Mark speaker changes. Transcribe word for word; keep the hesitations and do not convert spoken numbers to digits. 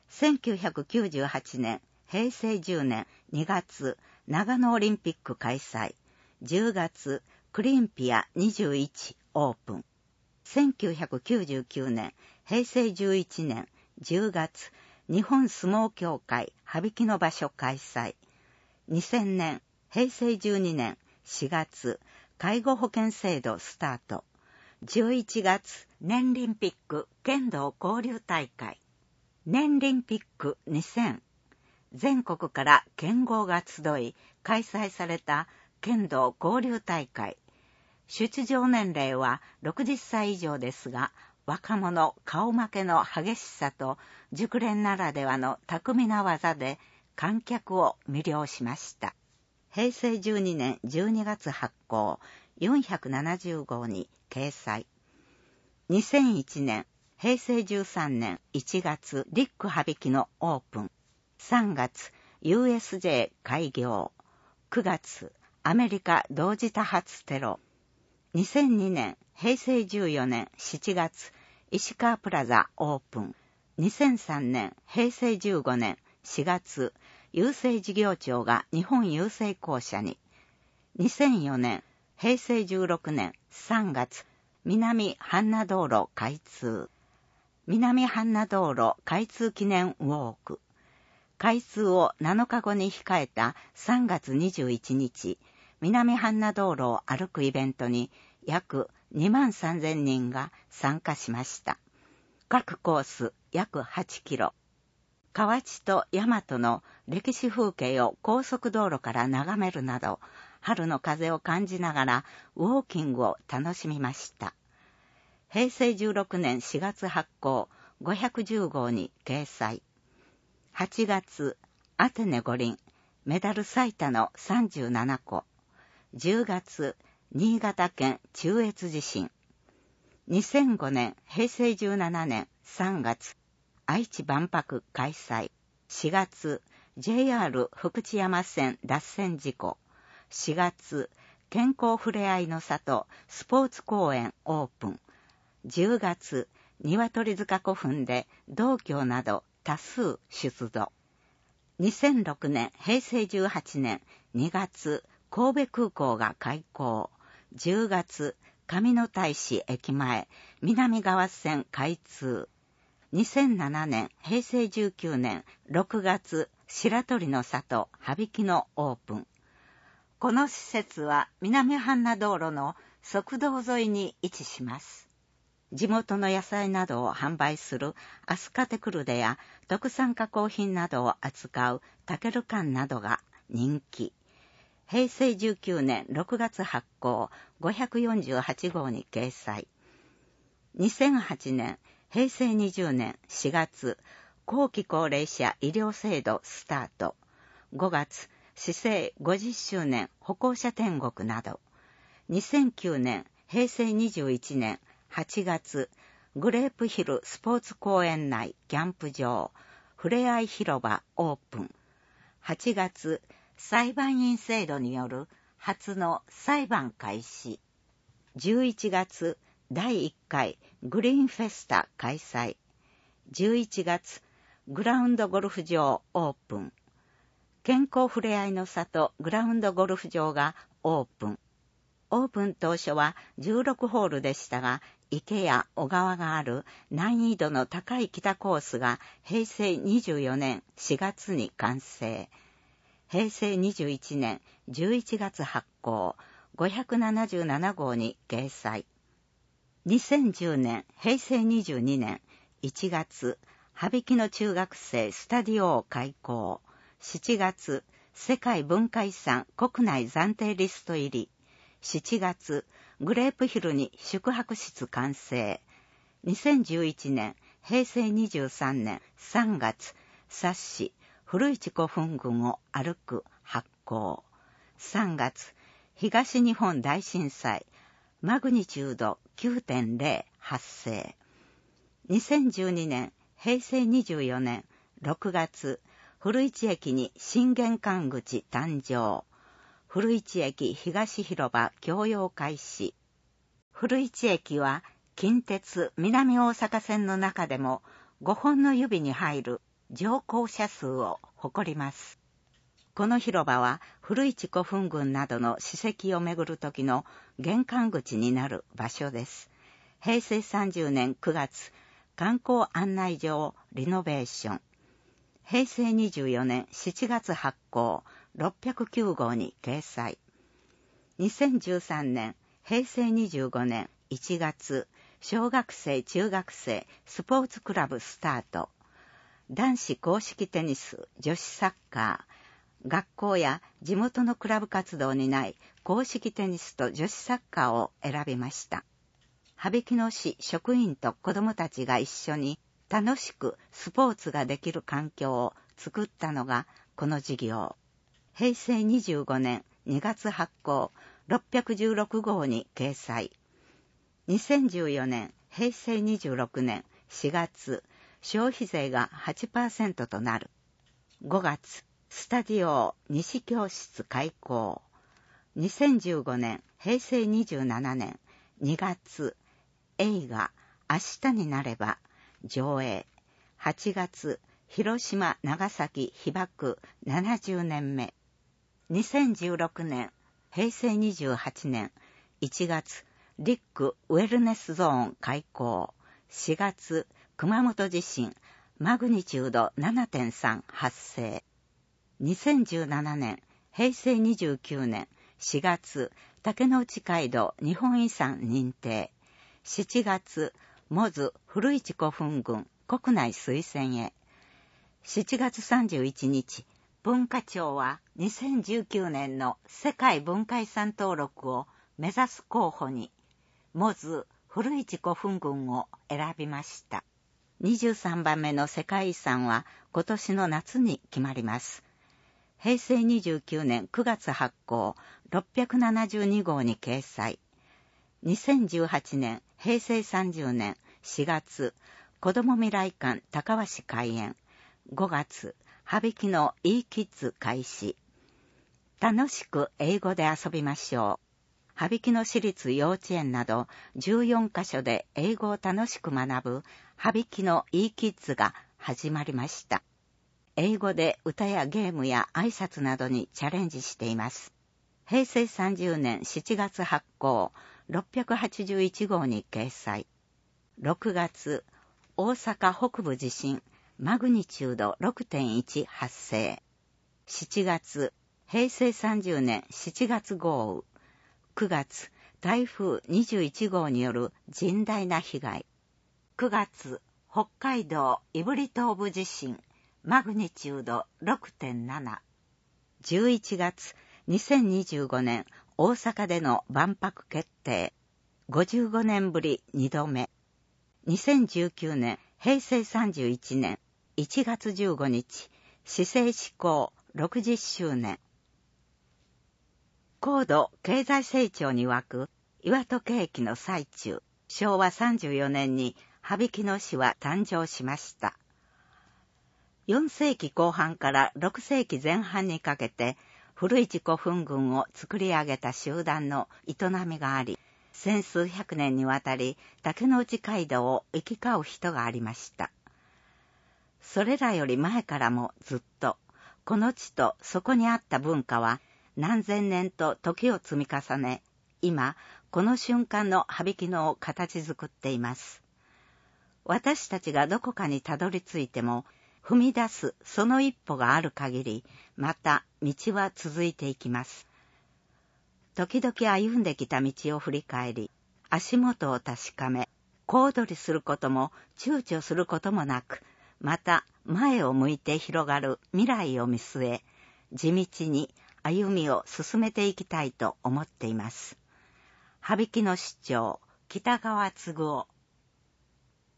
Speaker 1: せんきゅうひゃくきゅうじゅうはちねん、へいせいじゅうねんにがつ、長野オリンピック開催。じゅうがつ、クリンピアにじゅういちオープン。せんきゅうひゃくきゅうじゅうきゅうねん、へいせいじゅういちねんじゅうがつ、日本相撲協会羽曳野場所開催。にせんねん、へいせいじゅうにねんしがつ、介護保険制度スタート。じゅういちがつ、年リンピック剣道交流大会。年リンピックにせん。全国から剣豪が集い、開催された剣道交流大会。出場年齢はろくじゅっさい以上ですが、若者顔負けの激しさと熟練ならではの巧みな技で観客を魅了しました。へいせいじゅうにねんじゅうにがつ発行、よんひゃくななじゅうごうに掲載。にせんいちねん、へいせいじゅうさんねんいちがつ、リック羽曳野オープン。さんがつ、ユーエスジェー 開業。くがつ、アメリカ同時多発テロ。にせんにねん、へいせいじゅうよねんしちがつ、石川プラザオープン。にせんさんねん、へいせいじゅうごねんしがつ、郵政事業庁が日本郵政公社に。にせんよねん、へいせいじゅうろくねんさんがつ、南阪奈道路開通。南阪奈道路開通記念ウォーク。開通をなのかごに控えたさんがつにじゅういちにち、南阪奈道路を歩くイベントに約にまんさんぜんにんが参加しました。各コース約はちキロ。河内と大和の歴史風景を高速道路から眺めるなど、春の風を感じながらウォーキングを楽しみました。へいせいじゅうろくねんしがつ発行ごひゃくじゅうごうに掲載。はちがつ、アテネ五輪、メダル最多のさんじゅうななこ。じゅうがつ、新潟県中越地震。にせんごねん、へいせいじゅうななねんさんがつ、愛知万博開催。しがつ、ジェイアール 福知山線脱線事故。しがつ、健康ふれあいの里スポーツ公園オープン。じゅうがつ、鶏塚古墳で道教など多数出土。にせんろくねん、へいせいじゅうはちねんにがつ、神戸空港が開港。じゅうがつ、上野大使駅前、南側線開通。にせんななねん、へいせいじゅうきゅうねんろくがつ、白鳥の里羽曳野オープン。この施設は南阪奈道路の側道沿いに位置します。地元の野菜などを販売するアスカテクルデや特産加工品などを扱うタケルカンなどが人気。へいせいじゅうきゅうねんろくがつ発行ごひゃくよんじゅうはちごうに掲載。にせんはちねん、へいせいにじゅうねんしがつ、後期高齢者医療制度スタート。ごがつ、市政ごじゅっしゅうねん歩行者天国など。にせんきゅうねん、へいせいにじゅういちねんはちがつ、グレープヒルスポーツ公園内キャンプ場、ふれあい広場オープン。はちがつ、裁判員制度による初の裁判開始。じゅういちがつ、だいいっかいグリーンフェスタ開催。じゅういちがつ、グラウンドゴルフ場オープン。健康ふれあいの里グラウンドゴルフ場がオープン。オープン当初はじゅうろくホールでしたが、池や小川がある難易度の高い北コースがへいせいにじゅうよねんしがつに完成。へいせいにじゅういちねんじゅういちがつ発行ごひゃくななじゅうななごうに掲載。にせんじゅうねん、へいせいにじゅうにねんいちがつ、羽曳野中学生スタディオ開校。しちがつ、世界文化遺産国内暫定リスト入り。しちがつ、グレープヒルに宿泊室完成。にせんじゅういちねん、へいせいにじゅうさんねんさんがつ、冊子、古市古墳群を歩く発行。さんがつ、東日本大震災、マグニチュード きゅうてんゼロ 発生。にせんじゅうにねん、へいせいにじゅうよねんろくがつ、古市駅に新玄関口誕生。古市駅東広場共用開始。古市駅は近鉄南大阪線の中でもごほんの指に入る乗降者数を誇ります。この広場は古市古墳群などの史跡を巡る時の玄関口になる場所です。へいせいさんじゅうねんくがつ、観光案内所をリノベーション。へいせいにじゅうよねんしちがつ発行、ろっぴゃくきゅうごうに掲載。にせんじゅうさんねん、へいせいにじゅうごねんいちがつ、小学生中学生スポーツクラブスタート。男子公式テニス、女子サッカー、学校や地元のクラブ活動にない公式テニスと女子サッカーを選びました。羽曳野市職員と子どもたちが一緒に楽しくスポーツができる環境を作ったのがこの事業。へいせいにじゅうごねんにがつ発行、ろっぴゃくじゅうろくごうに掲載。にせんじゅうよねん、へいせいにじゅうろくねんしがつ、消費税が はちパーセント となる。ごがつ、スタジオ西教室開校。にせんじゅうごねん、へいせいにじゅうななねんにがつ、映画明日になれば上映。はちがつ、広島長崎被爆ななじゅうねんめ。にせんじゅうろくねん、へいせいにじゅうはちねんいちがつ、リックウェルネスゾーン開校。しがつ、熊本地震、マグニチュード ななてんさん 発生。にせんじゅうななねん、へいせいにじゅうきゅうねんしがつ、竹之内街道日本遺産認定。しちがつ、モズ古市古墳群国内推薦へ。しちがつさんじゅういちにち、文化庁はにせんじゅうきゅうねんの世界文化遺産登録を目指す候補に、モズ古市古墳群を選びました。にじゅうさんばんめの世界遺産は今年の夏に決まります。へいせいにじゅうきゅうねんくがつ発行、ろっぴゃくななじゅうにごうに掲載。にせんじゅうはちねん、へいせいさんじゅうねんしがつ、子ども未来館高鷲開園。ごがつ、羽曳野 e キッズ開始。楽しく英語で遊びましょう。羽曳野市立幼稚園などじゅうよんかしょで英語を楽しく学ぶ羽曳野 e キッズが始まりました。英語で歌やゲームや挨拶などにチャレンジしています。へいせいさんじゅうねんしちがつ発行、ろっぴゃくはちじゅういちごうに掲載。ろくがつ、大阪北部地震、マグニチュード ろくてんいち 発生。しちがつ、へいせいさんじゅうねんしちがつ豪雨。くがつ、台風にじゅういちごうによる甚大な被害。くがつ、北海道胆振東部地震、マグニチュード ろくてんなな。じゅういちがつ、にせんにじゅうごねん大阪での万博決定。ごじゅうごねんぶりにどめ。にせんじゅうきゅうねん、へいせいさんじゅういちねんいちがつじゅうごにち、市制施行ろくじゅっしゅうねん。高度経済成長に沸く岩戸景気の最中、しょうわさんじゅうよねんに羽曳野市は誕生しました。よんせいきこう半からろくせいきぜん半にかけて古市古墳群を作り上げた集団の営みがあり、千数百年にわたり竹之内街道を行き交う人がありました。それらより前からもずっと、この地とそこにあった文化は何千年と時を積み重ね、今、この瞬間の羽曳野を形作っています。私たちがどこかにたどり着いても、踏み出すその一歩がある限り、また道は続いていきます。時々歩んできた道を振り返り、足元を確かめ、小躍りすることも躊躇することもなく、また前を向いて広がる未来を見据え、地道に歩みを進めていきたいと思っています。羽曳野市長、北川嗣夫。